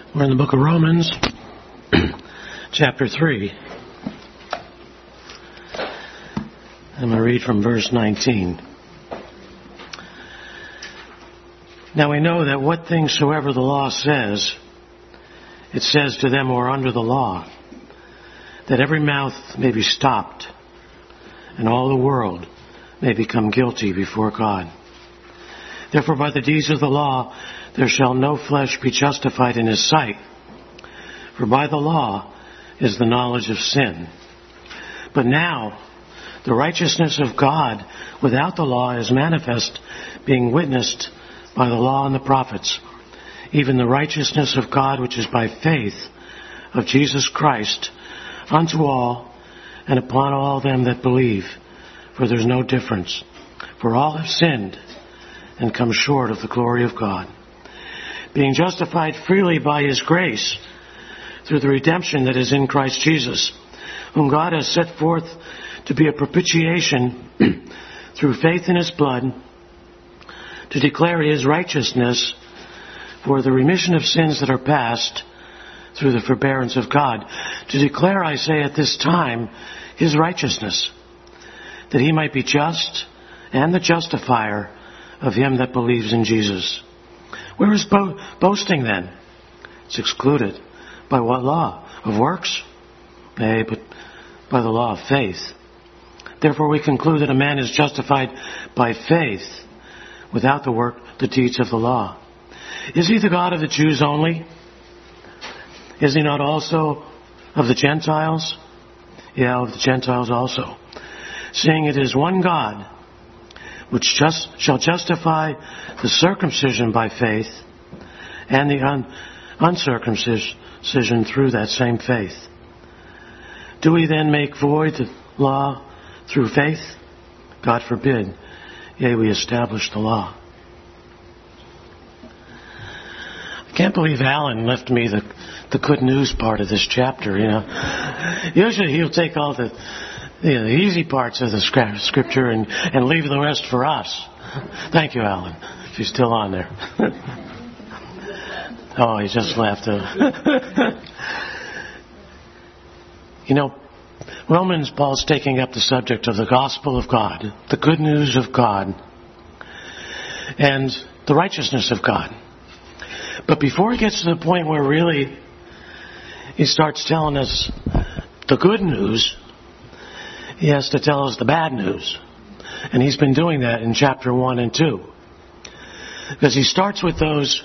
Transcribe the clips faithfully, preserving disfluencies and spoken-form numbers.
We're in the book of Romans, chapter three. I'm going to read from verse nineteen. Now we know that what things soever the law says, it says to them who are under the law, that every mouth may be stopped, and all the world may become guilty before God. Therefore by the deeds of the law there shall no flesh be justified in his sight, for by the law is the knowledge of sin. But now the righteousness of God without the law is manifest, being witnessed by the law and the prophets, even the righteousness of God which is by faith of Jesus Christ unto all and upon all them that believe. For there is no difference. For all have sinned and come short of the glory of God, being justified freely by his grace through the redemption that is in Christ Jesus, whom God has set forth to be a propitiation through faith in his blood, to declare his righteousness for the remission of sins that are past through the forbearance of God. To declare, I say, at this time, his righteousness, that he might be just and the justifier of him that believes in Jesus. Where is bo- boasting then? It's excluded. By what law? Of works? Nay, but by the law of faith. Therefore we conclude that a man is justified by faith without the work, the deeds of the law. Is he the God of the Jews only? Is he not also of the Gentiles? Yeah, of the Gentiles also. Seeing it is one God, which just shall justify the circumcision by faith and the un- uncircumcision through that same faith. Do we then make void the law through faith? God forbid. Yea, we establish the law. I can't believe Alan left me the, the good news part of this chapter, you know. Usually he'll take all the You know, the easy parts of the scripture and, and leave the rest for us. Thank you, Alan. If you're still on there. Oh, he just left. You know, Romans, Paul's taking up the subject of the gospel of God, the good news of God, and the righteousness of God. But before he gets to the point where really he starts telling us the good news, he has to tell us the bad news. And he's been doing that in chapter one and two. Because he starts with those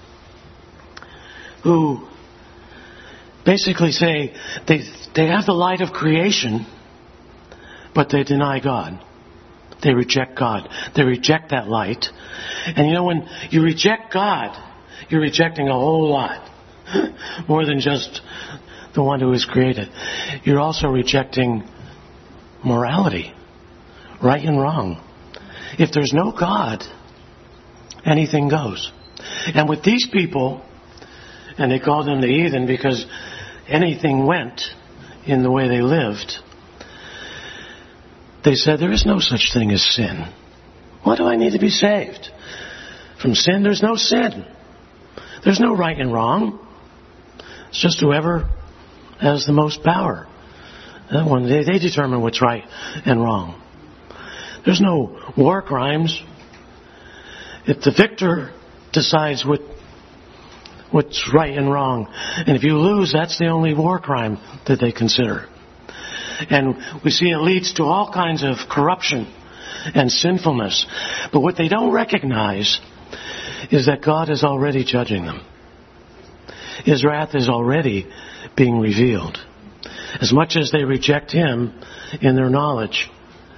who basically say they they have the light of creation, but they deny God. They reject God. They reject that light. And you know, when you reject God, you're rejecting a whole lot. More than just the one who is created. You're also rejecting morality, right and wrong. If there's no God, anything goes. And with these people, and they called them the heathen because anything went in the way they lived, they said there is no such thing as sin. Why do I need to be saved? From sin, there's no sin. There's no right and wrong. It's just whoever has the most power. That one, they, they determine what's right and wrong. There's no war crimes. If the victor decides what what's right and wrong, and if you lose, that's the only war crime that they consider. And we see it leads to all kinds of corruption and sinfulness. But what they don't recognize is that God is already judging them. His wrath is already being revealed. As much as they reject him in their knowledge,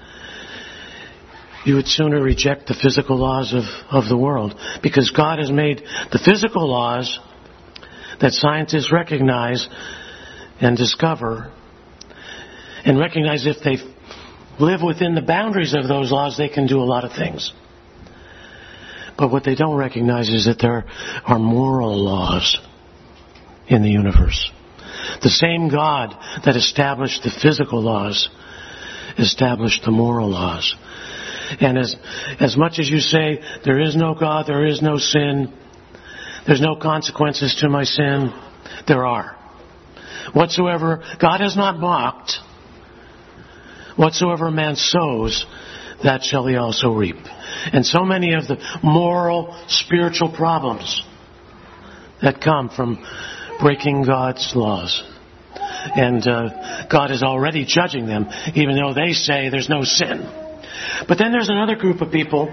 you would sooner reject the physical laws of, of the world. Because God has made the physical laws that scientists recognize and discover, and recognize if they live within the boundaries of those laws, they can do a lot of things. But what they don't recognize is that there are moral laws in the universe. The same God that established the physical laws established the moral laws. And as as much as you say there is no God, there is no sin, There's no consequences to my sin. There are. Whatsoever God has not mocked, whatsoever a man sows, that shall he also reap. And so many of the moral, spiritual problems that come from breaking God's laws. And uh, God is already judging them, even though they say there's no sin. But then there's another group of people,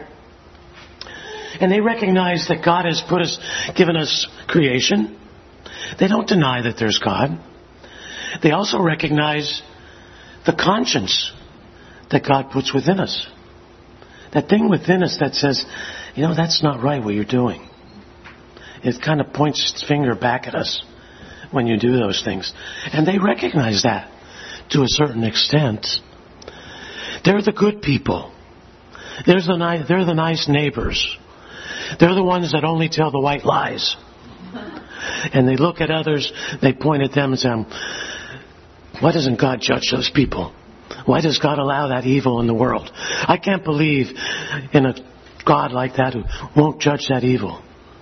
and they recognize that God has put us, given us creation. They don't deny that there's God. They also recognize the conscience that God puts within us. That thing within us that says, you know, that's not right what you're doing. It kind of points its finger back at us when you do those things. And they recognize that to a certain extent. They're the good people. They're the, ni- they're the nice neighbors. They're the ones that only tell the white lies. And they look at others, they point at them and say, why doesn't God judge those people? Why does God allow that evil in the world? I can't believe in a God like that who won't judge that evil.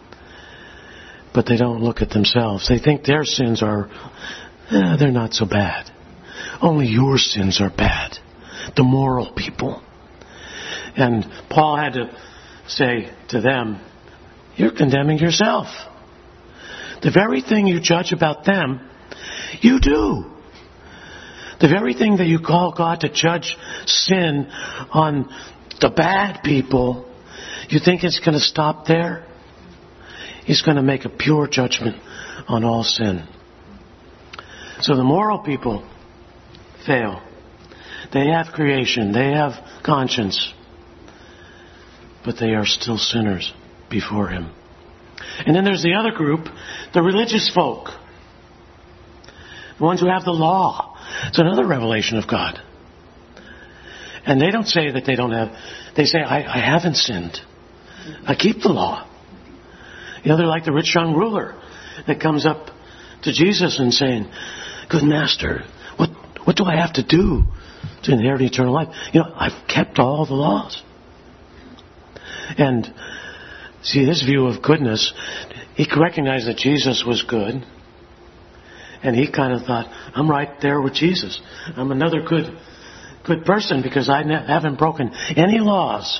But they don't look at themselves. They think their sins are, eh, they're not so bad. Only your sins are bad. The moral people. And Paul had to say to them, you're condemning yourself. The very thing you judge about them, you do. The very thing that you call God to judge sin on the bad people, you think it's going to stop there? He's going to make a pure judgment on all sin. So the moral people fail. They have creation. They have conscience. But they are still sinners before Him. And then there's the other group, the religious folk. The ones who have the law. It's another revelation of God. And they don't say that they don't have... They say, I, I haven't sinned. I keep the law. You know, they're like the rich young ruler that comes up to Jesus and saying, good master, what, what do I have to do to inherit eternal life? You know, I've kept all the laws. And see, his view of goodness, he recognized that Jesus was good. And he kind of thought, I'm right there with Jesus. I'm another good good person because I ne- haven't broken any laws.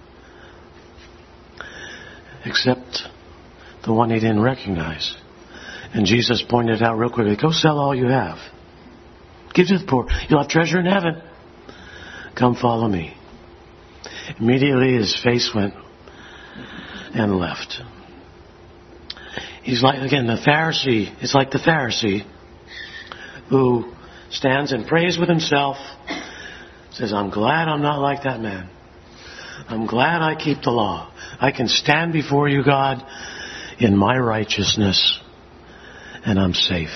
Except the one he didn't recognize. And Jesus pointed out real quickly, go sell all you have. Give to the poor. You'll have treasure in heaven. Come follow me. Immediately his face went and left. He's like, again, the Pharisee. It's like the Pharisee who stands and prays with himself. Says, I'm glad I'm not like that man. I'm glad I keep the law. I can stand before you, God, in my righteousness, and I'm safe.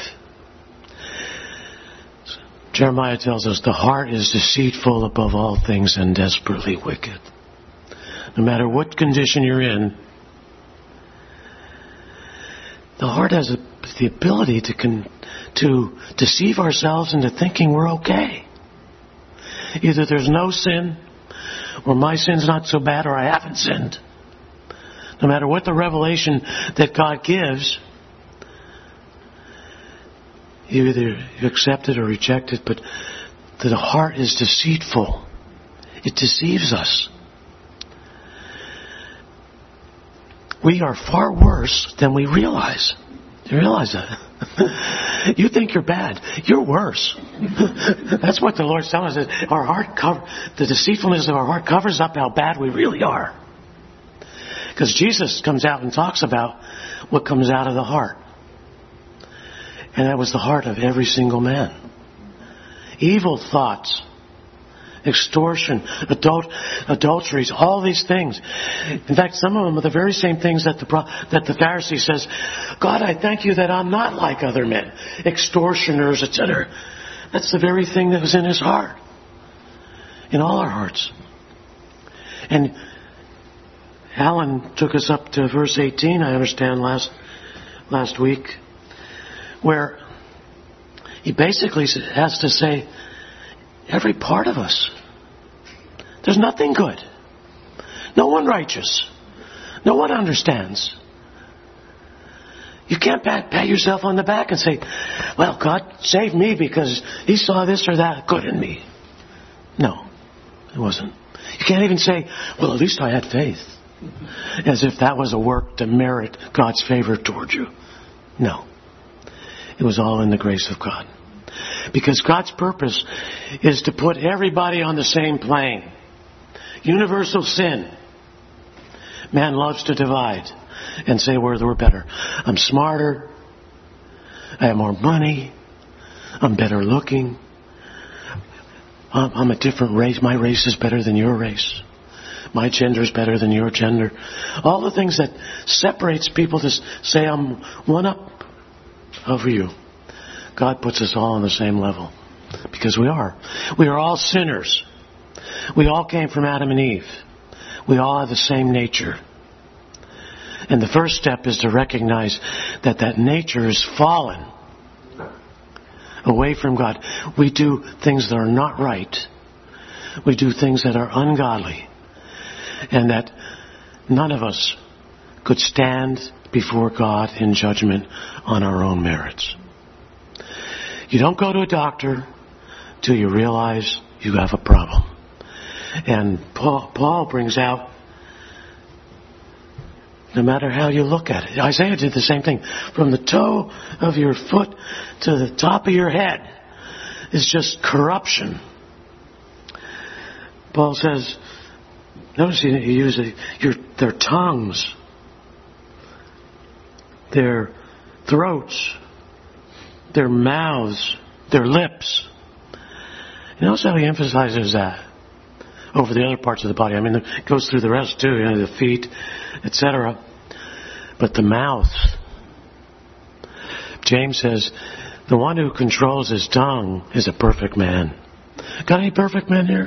Jeremiah tells us the heart is deceitful above all things and desperately wicked. No matter what condition you're in, the heart has a, the ability to con, to deceive ourselves into thinking we're okay. Either there's no sin, or my sin's not so bad, or I haven't sinned. No matter what the revelation that God gives, you either accept it or reject it, but the heart is deceitful. It deceives us. We are far worse than we realize. Do you realize that? You think you're bad. You're worse. That's what the Lord's telling us. Our heart cover, the deceitfulness of our heart covers up how bad we really are. Because Jesus comes out and talks about what comes out of the heart. And that was the heart of every single man. Evil thoughts, extortion, adult, adulteries, all these things. In fact, some of them are the very same things that the that the Pharisee says, God, I thank you that I'm not like other men, extortioners, et cetera. That's the very thing that was in his heart, in all our hearts. And Alan took us up to verse eighteen, I understand, last last week, where he basically has to say, every part of us. There's nothing good. No one righteous. No one understands. You can't pat, pat yourself on the back and say, well, God saved me because He saw this or that good in me. No, it wasn't. You can't even say, well, at least I had faith. As if that was a work to merit God's favor toward you. No. It was all in the grace of God. Because God's purpose is to put everybody on the same plane. Universal sin. Man loves to divide and say we're, we're better. I'm smarter. I have more money. I'm better looking. I'm, I'm a different race. My race is better than your race. My gender is better than your gender. All the things that separates people to say I'm one up over you. God puts us all on the same level. Because we are. We are all sinners. We all came from Adam and Eve. We all have the same nature. And the first step is to recognize that that nature is fallen away from God. We do things that are not right. We do things that are ungodly. And that none of us could stand before God in judgment on our own merits. You don't go to a doctor till you realize you have a problem. And Paul, Paul brings out, no matter how you look at it. Isaiah did the same thing. From the toe of your foot to the top of your head is just corruption. Paul says, notice he uses your, their tongues, their throats, their mouths, their lips. You notice how he emphasizes that over the other parts of the body. I mean, it goes through the rest too, you know, the feet, et cetera. But the mouth. James says, the one who controls his tongue is a perfect man. Got any perfect men here?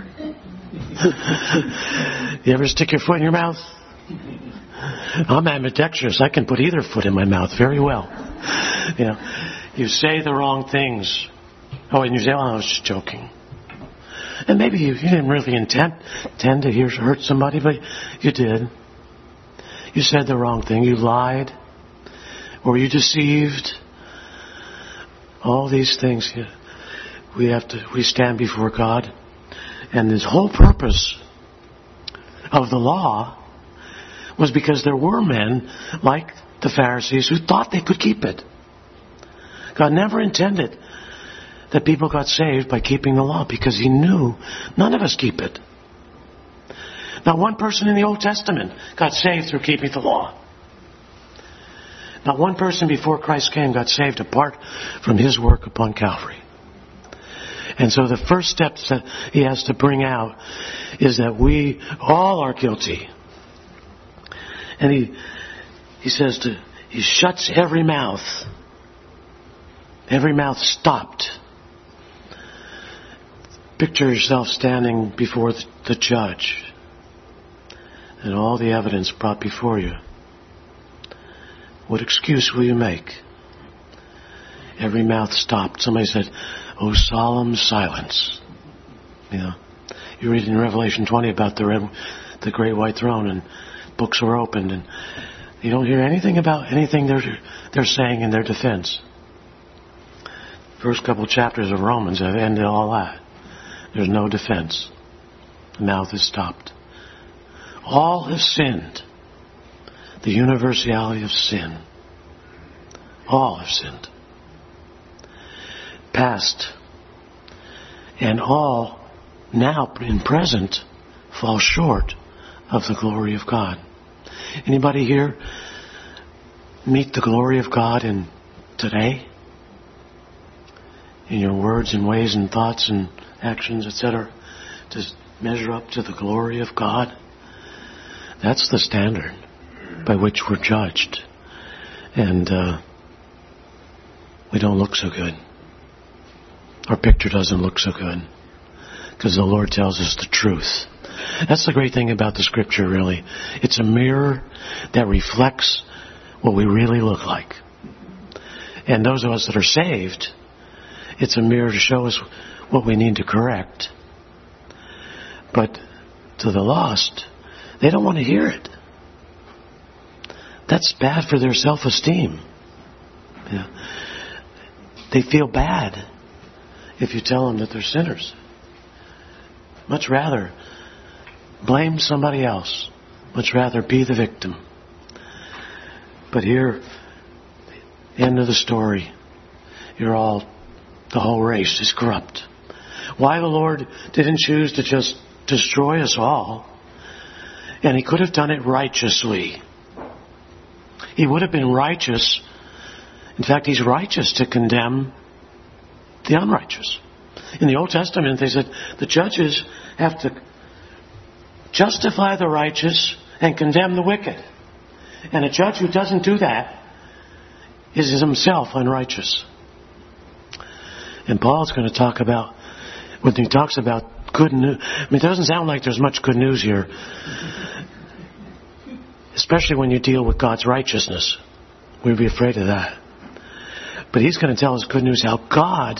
You ever stick your foot in your mouth? I'm ambidextrous. I can put either foot in my mouth very well. You know, you say the wrong things. Oh, and you say, oh, I was just joking. And maybe you, you didn't really intend, intend to hear, hurt somebody, but you did. You said the wrong thing. You lied. Or you deceived. All these things. We have to, we stand before God. And this whole purpose of the law was because there were men like the Pharisees who thought they could keep it. God never intended that people got saved by keeping the law because He knew none of us keep it. Not one person in the Old Testament got saved through keeping the law. Not one person before Christ came got saved apart from His work upon Calvary. And so the first steps that He has to bring out is that we all are guilty. And He He says to He shuts every mouth. Every mouth stopped. Picture yourself standing before the, the judge and all the evidence brought before you. What excuse will you make? Every mouth stopped. Somebody said, oh, solemn silence. You know, you read in Revelation twenty about the red, the great white throne, and books were opened, and you don't hear anything about anything they're they're saying in their defense. First couple chapters of Romans have ended all that. There's no defense. The mouth is stopped. All have sinned. The universality of sin. All have sinned. Past. And all, now in present, fall short of the glory of God. Anybody here meet the glory of God in today? In your words and ways and thoughts and actions, et cetera, to measure up to the glory of God? That's the standard by which we're judged. And uh, we don't look so good. Our picture doesn't look so good. Because the Lord tells us the truth. That's the great thing about the Scripture, really. It's a mirror that reflects what we really look like. And those of us that are saved, it's a mirror to show us what we need to correct. But to the lost, they don't want to hear it. That's bad for their self-esteem. Yeah. They feel bad if you tell them that they're sinners. Much rather blame somebody else. Much rather be the victim. But here, end of the story. You're all, the whole race is corrupt. Why the Lord didn't choose to just destroy us all, and He could have done it righteously. He would have been righteous. In fact, He's righteous to condemn the unrighteous. In the Old Testament, they said the judges have to justify the righteous and condemn the wicked. And a judge who doesn't do that is himself unrighteous. And Paul's going to talk about, when he talks about good news, I mean, it doesn't sound like there's much good news here. Especially when you deal with God's righteousness. We'd be afraid of that. But he's going to tell us good news how God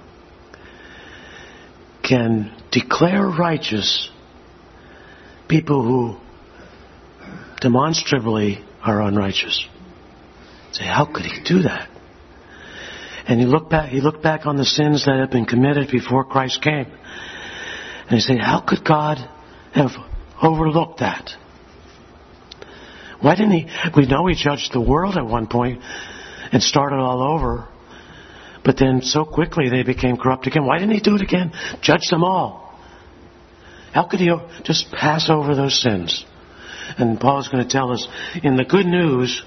can declare righteous people who demonstrably are unrighteous. Say, how could He do that? And you look back, he looked back on the sins that had been committed before Christ came. And he said, how could God have overlooked that? Why didn't He? We know He judged the world at one point and started all over. But then so quickly they became corrupt again. Why didn't He do it again? Judge them all. How could He just pass over those sins? And Paul's going to tell us in the good news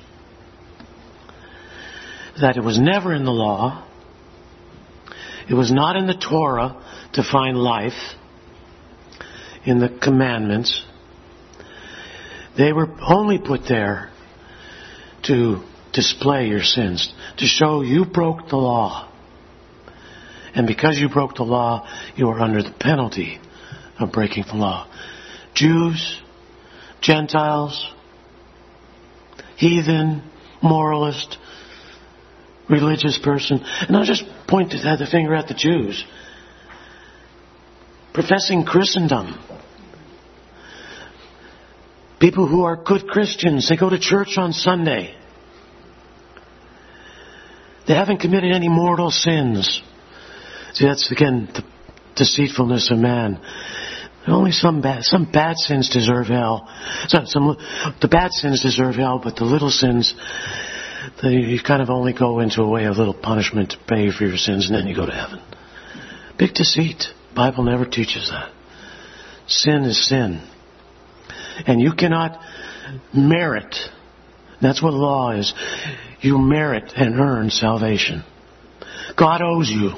that it was never in the law. It was not in the Torah to find life, in the commandments. They were only put there to display your sins, to show you broke the law. And because you broke the law, you are under the penalty of breaking the law. Jews, Gentiles, heathen, moralist, religious person. And I'll just point the finger at the Jews. Professing Christendom. People who are good Christians. They go to church on Sunday. They haven't committed any mortal sins. See, that's again the deceitfulness of man. Only some bad, some bad sins deserve hell. So, some, the bad sins deserve hell, but the little sins, they, you kind of only go into a way of little punishment to pay for your sins, and then you go to heaven. Big deceit. The Bible never teaches that. Sin is sin. And you cannot merit. That's what law is. You merit and earn salvation. God owes you.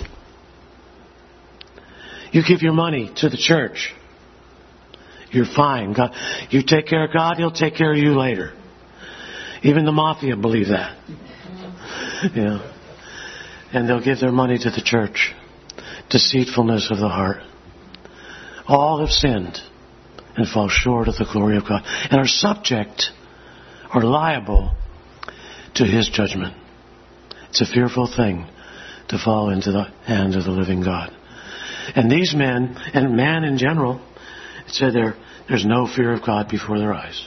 You give your money to the church. You're fine. God, you take care of God, He'll take care of you later. Even the mafia believe that. Yeah. And they'll give their money to the church. Deceitfulness of the heart. All have sinned and fall short of the glory of God, and are subject or liable to His judgment. It's a fearful thing to fall into the hands of the living God. And these men, and man in general, it said there, there's no fear of God before their eyes.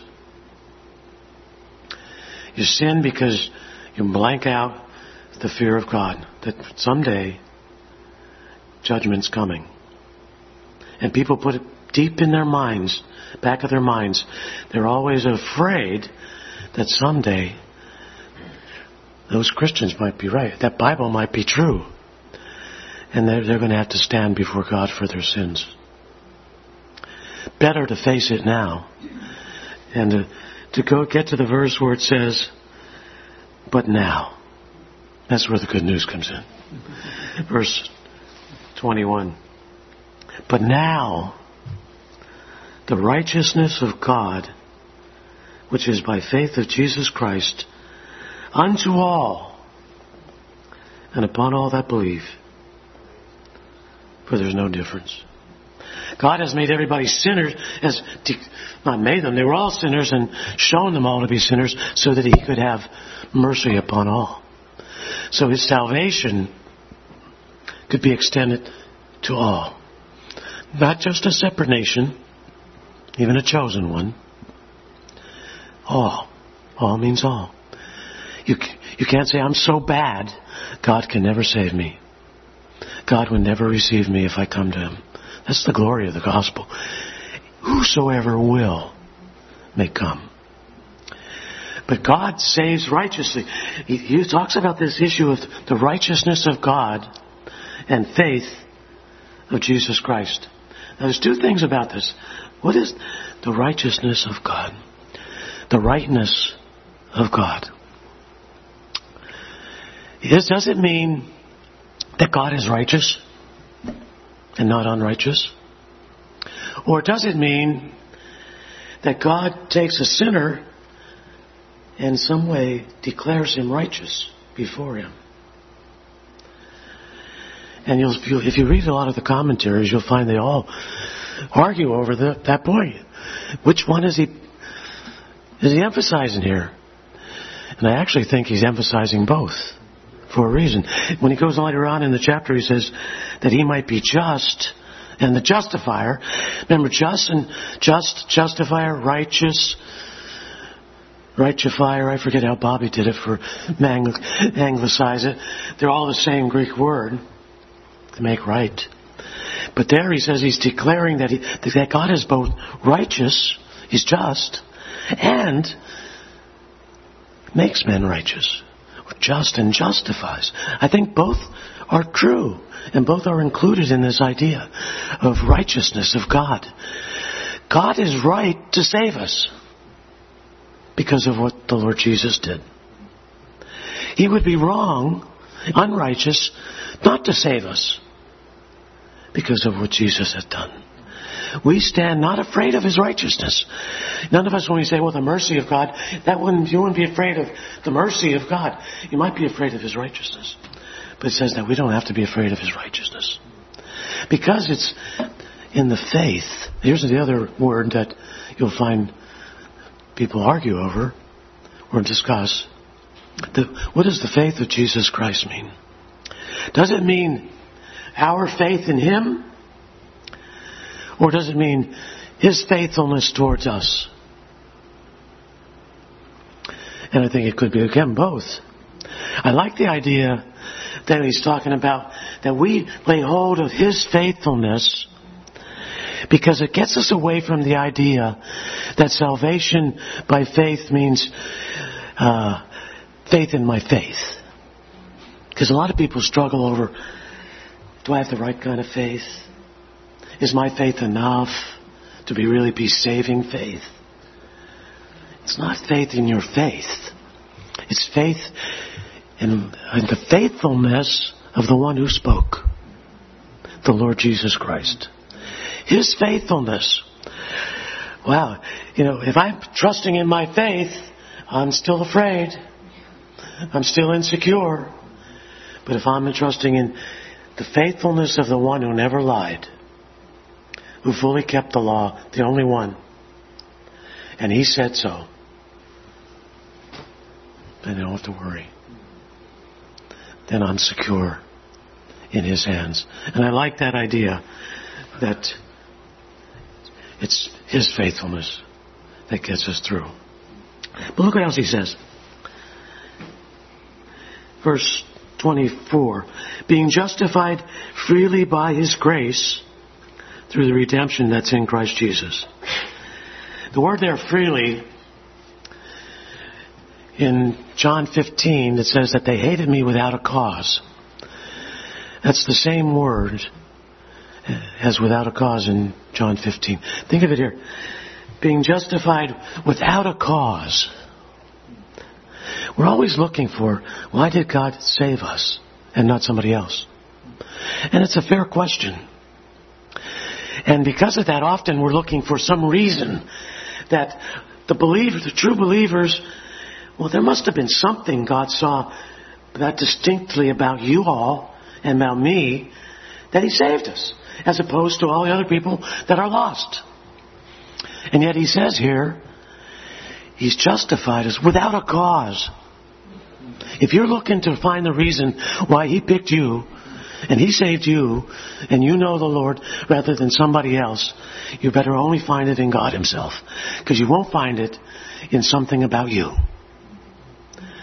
You sin because you blank out the fear of God, that someday judgment's coming. And people put it deep in their minds, back of their minds. They're always afraid that someday those Christians might be right. That Bible might be true. And they're, they're going to have to stand before God for their sins. Better to face it now. And to, to go get to the verse where it says, but now. That's where the good news comes in. Verse twenty-one. But now, the righteousness of God, which is by faith of Jesus Christ, unto all, and upon all that believe. For there's no difference. God has made everybody sinners, has not made them, they were all sinners, and shown them all to be sinners so that He could have mercy upon all. So His salvation could be extended to all. Not just a separate nation, even a chosen one. All. All means all. You, You can't say, I'm so bad, God can never save me. God would never receive me if I come to Him. That's the glory of the gospel. Whosoever will may come. But God saves righteously. He, he talks about this issue of the righteousness of God and faith of Jesus Christ. Now there's two things about this. What is the righteousness of God? The rightness of God. This doesn't mean that God is righteous and not unrighteous. Or does it mean that God takes a sinner and in some way declares him righteous before Him? And you'll, if you read a lot of the commentaries, you'll find they all argue over the, that point. Which one is he is he emphasizing here? And I actually think he's emphasizing both for a reason. When he goes later on in the chapter, he says that he might be just and the justifier. Remember, just and just, justifier, righteous, rightefier. I forget how Bobby did it for anglicize it. They're all the same Greek word to make right. But there he says he's declaring that, he, that God is both righteous, He's just, and makes men righteous, or just and justifies. I think both are true, and both are included in this idea of righteousness of God. God is right to save us because of what the Lord Jesus did. He would be wrong, unrighteous, not to save us because of what Jesus has done. We stand not afraid of His righteousness. None of us, when we say, well, the mercy of God, that wouldn't, you wouldn't be afraid of the mercy of God. You might be afraid of His righteousness. But it says that we don't have to be afraid of His righteousness. Because it's in the faith. Here's the other word that you'll find people argue over or discuss. The, what does the faith of Jesus Christ mean? Does it mean our faith in Him? Or does it mean His faithfulness towards us? And I think it could be, again, both. I like the idea that he's talking about, that we lay hold of His faithfulness, because it gets us away from the idea that salvation by faith means uh, faith in my faith. Because a lot of people struggle over, do I have the right kind of faith? Is my faith enough to be really be saving faith? It's not faith in your faith. It's faith in, in the faithfulness of the one who spoke, the Lord Jesus Christ. His faithfulness. Wow. You know, if I'm trusting in my faith, I'm still afraid. I'm still insecure. But if I'm trusting in the faithfulness of the one who never lied, who fully kept the law, the only one, and He said so, then I don't have to worry. Then I'm secure in His hands. And I like that idea that it's His faithfulness that gets us through. But look what else He says. Verse twenty-four. Being justified freely by His grace through the redemption that's in Christ Jesus. The word there, freely, in John fifteen, it says that they hated me without a cause. That's the same word as without a cause in John fifteen. Think of it here. Being justified without a cause. We're always looking for, why did God save us and not somebody else? And it's a fair question. And because of that, often we're looking for some reason that the believers, the true believers, well, there must have been something God saw that distinctly about you all and about me that He saved us, as opposed to all the other people that are lost. And yet He says here, He's justified us without a cause. If you're looking to find the reason why He picked you and He saved you and you know the Lord rather than somebody else, you better only find it in God Himself, because you won't find it in something about you.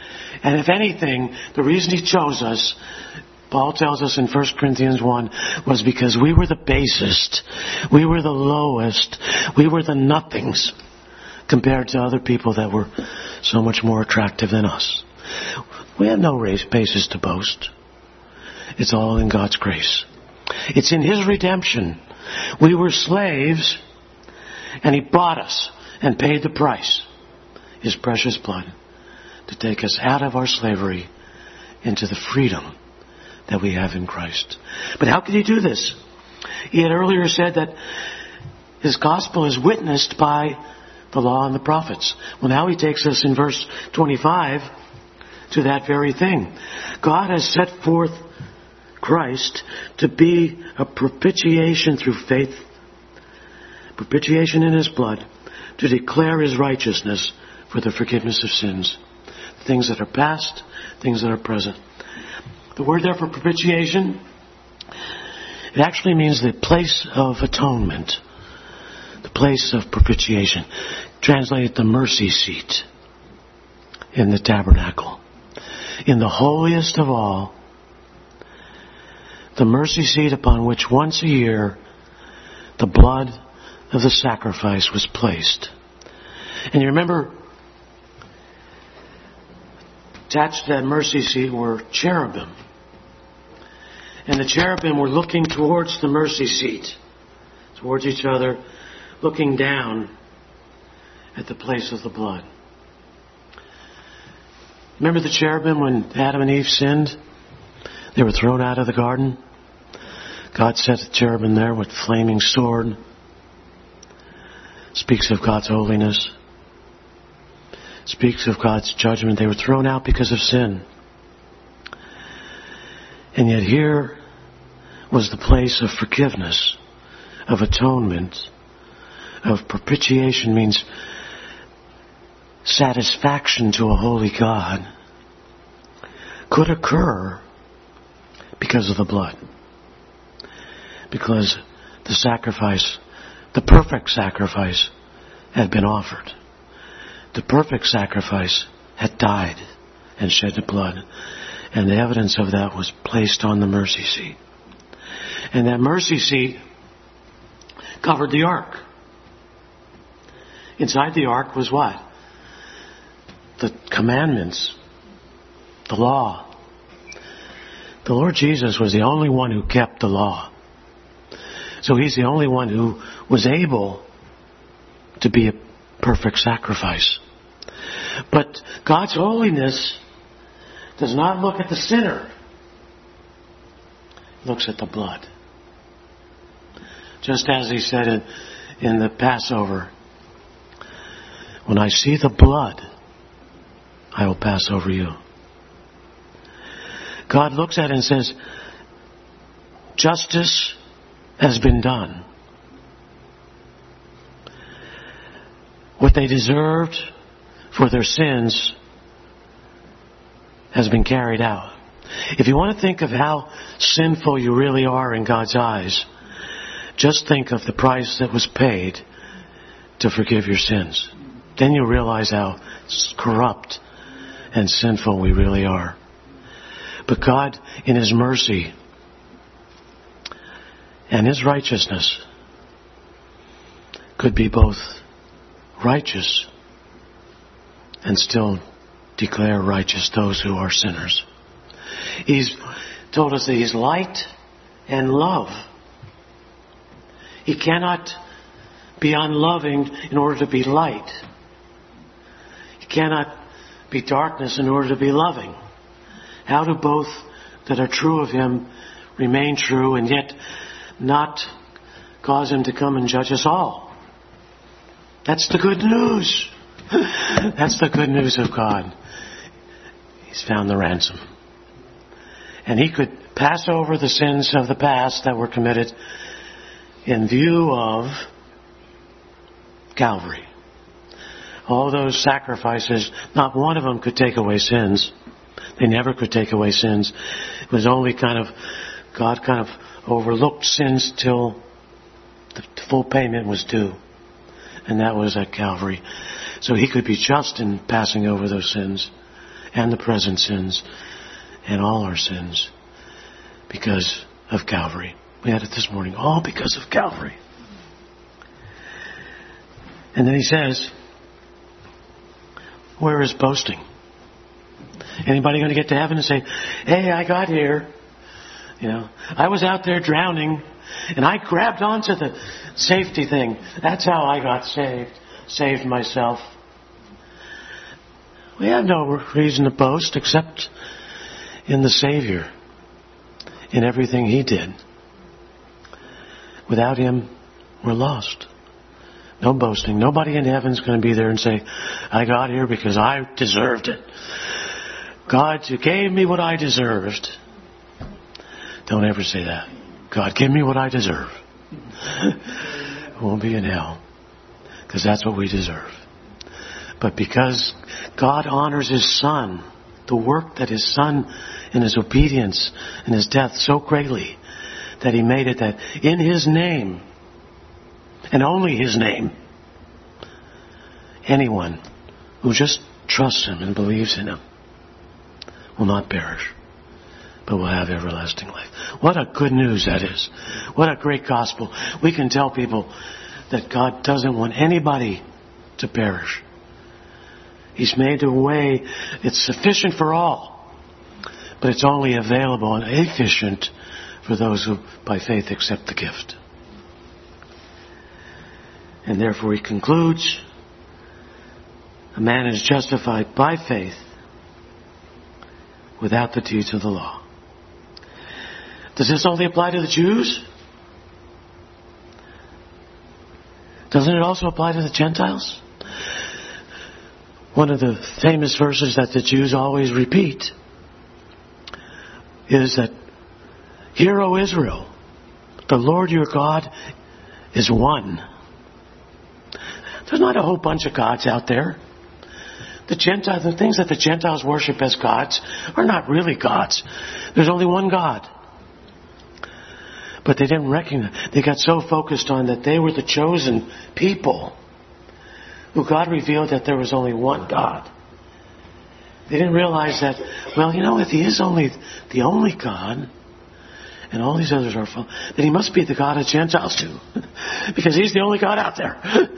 And if anything, the reason He chose us, Paul tells us in First Corinthians one, was because we were the basest. We were the lowest. We were the nothings compared to other people that were so much more attractive than us. We have no basis to boast. It's all in God's grace. It's in His redemption. We were slaves, and He bought us and paid the price, His precious blood, to take us out of our slavery into the freedom that we have in Christ. But how could He do this? He had earlier said that His gospel is witnessed by the law and the prophets. Well, now He takes us in verse twenty-five to that very thing. God has set forth Christ to be a propitiation through faith, propitiation in His blood, to declare His righteousness for the forgiveness of sins. Things that are past, things that are present. The word there for propitiation, it actually means the place of atonement. The place of propitiation. Translated the mercy seat in the tabernacle. In the holiest of all, the mercy seat upon which once a year the blood of the sacrifice was placed. And you remember, attached to that mercy seat were cherubim. And the cherubim were looking towards the mercy seat, towards each other, looking down at the place of the blood. Remember the cherubim when Adam and Eve sinned? They were thrown out of the garden. God set the cherubim there with flaming sword. Speaks of God's holiness. Speaks of God's judgment. They were thrown out because of sin. And yet here was the place of forgiveness, of atonement, of propitiation. Means satisfaction to a holy God could occur because of the blood. Because the sacrifice, the perfect sacrifice, had been offered. The perfect sacrifice had died and shed the blood. And the evidence of that was placed on the mercy seat. And that mercy seat covered the ark. Inside the ark was what? The commandments. The law. The Lord Jesus was the only one who kept the law. So He's the only one who was able to be a perfect sacrifice. But God's holiness does not look at the sinner. It looks at the blood. Just as He said in, in the Passover, when I see the blood, I will pass over you. God looks at it and says, justice has been done. What they deserved for their sins has been carried out. If you want to think of how sinful you really are in God's eyes, just think of the price that was paid to forgive your sins. Then you'll realize how corrupt and sinful we really are. But God, in His mercy and His righteousness, could be both righteous and still declare righteous those who are sinners. He's told us that He's light and love. He cannot be unloving in order to be light. He cannot be darkness in order to be loving. How do both that are true of Him remain true and yet not cause Him to come and judge us all? That's the good news. That's the good news of God. He's found the ransom. And He could pass over the sins of the past that were committed in view of Calvary. All those sacrifices, not one of them could take away sins. They never could take away sins. It was only kind of, God kind of overlooked sins till the full payment was due. And that was at Calvary. So He could be just in passing over those sins and the present sins and all our sins because of Calvary. We had it this morning. All because of Calvary. And then he says, where is boasting? Anybody going to get to heaven and say, hey, I got here. You know, I was out there drowning and I grabbed onto the safety thing. That's how I got saved. Saved myself. We have no reason to boast except in the Savior. In everything He did. Without Him, we're lost. No boasting. Nobody in heaven's going to be there and say, I got here because I deserved it. God, you gave me what I deserved. Don't ever say that. God, give me what I deserve. Won't be in hell. Because that's what we deserve. But because God honors His Son, the work that His Son in His obedience and His death so greatly, that He made it that in His name, and only His name, anyone who just trusts Him and believes in Him will not perish, but will have everlasting life. What a good news that is. What a great gospel. We can tell people that God doesn't want anybody to perish. He's made a way, it's sufficient for all, but it's only available and efficient for those who by faith accept the gift. And therefore he concludes, a man is justified by faith without the deeds of the law. Does this only apply to the Jews? Doesn't it also apply to the Gentiles? One of the famous verses that the Jews always repeat is that, Hear, O Israel, the Lord your God is one. There's not a whole bunch of gods out there. The Gentiles, the things that the Gentiles worship as gods are not really gods. There's only one God. But they didn't recognize. They got so focused on that they were the chosen people who God revealed that there was only one God. They didn't realize that, well, you know, if He is only the only God, and all these others are false, then He must be the God of Gentiles too. Because He's the only God out there.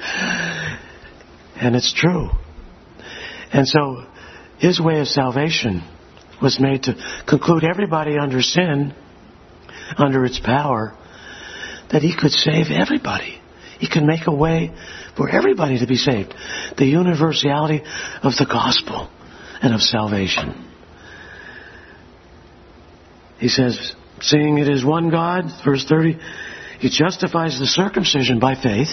And it's true. And so His way of salvation was made to conclude everybody under sin, under its power, that He could save everybody. He could make a way for everybody to be saved. The universality of the gospel and of salvation. He says, seeing it is one God, verse thirty, He justifies the circumcision by faith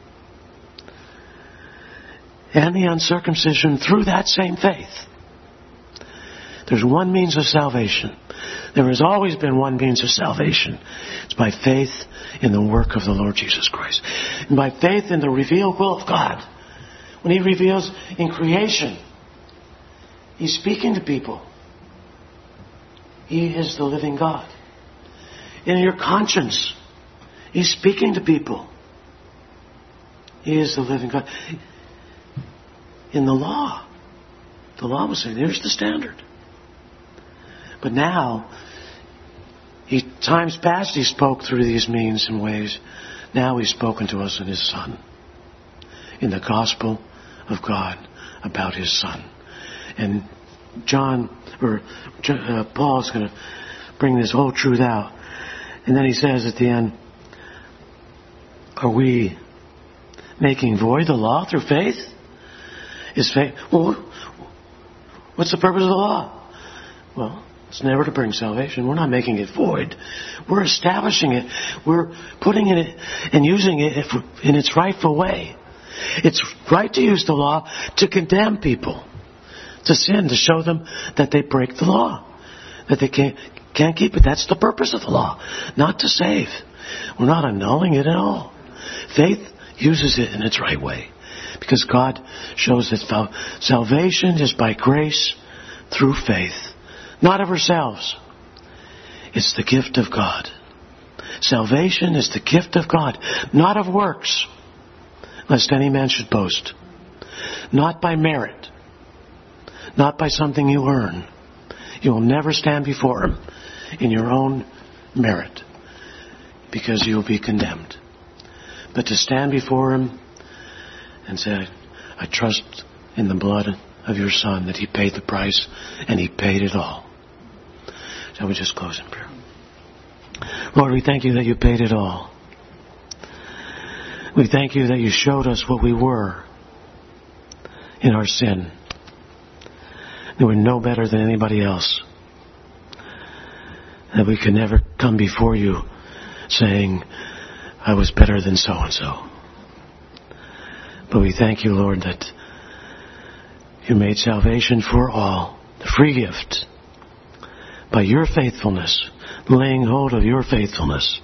and the uncircumcision through that same faith. There's one means of salvation. There has always been one means of salvation. It's by faith in the work of the Lord Jesus Christ. And by faith in the revealed will of God. When He reveals in creation, He's speaking to people. He is the living God. In your conscience, He's speaking to people. He is the living God. In the law, the law was saying, there's the standard. But now, he, times past He spoke through these means and ways. Now He's spoken to us in His Son. In the gospel of God about His Son. And John, or uh, Paul is going to bring this whole truth out. And then he says at the end, are we making void the law through faith? Is faith, well, what's the purpose of the law? Well, it's never to bring salvation. We're not making it void. We're establishing it. We're putting it and using it in its rightful way. It's right to use the law to condemn people to sin, to show them that they break the law, that they can't, can't keep it. That's the purpose of the law, not to save. We're not annulling it at all. Faith uses it in its right way because God shows that salvation is by grace through faith. Not of ourselves. It's the gift of God. Salvation is the gift of God, not of works, lest any man should boast. Not by merit, not by something you earn. You will never stand before Him in your own merit, because you will be condemned. But to stand before Him and say, I trust in the blood of your Son, that He paid the price, and He paid it all. Shall we just close in prayer? Lord, we thank you that you paid it all. We thank you that you showed us what we were in our sin. That we're no better than anybody else. That we could never come before you saying, I was better than so-and-so. But we thank you, Lord, that you made salvation for all, the free gift, by your faithfulness, laying hold of your faithfulness.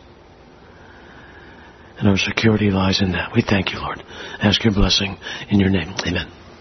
And our security lies in that. We thank you, Lord. Ask your blessing in your name. Amen.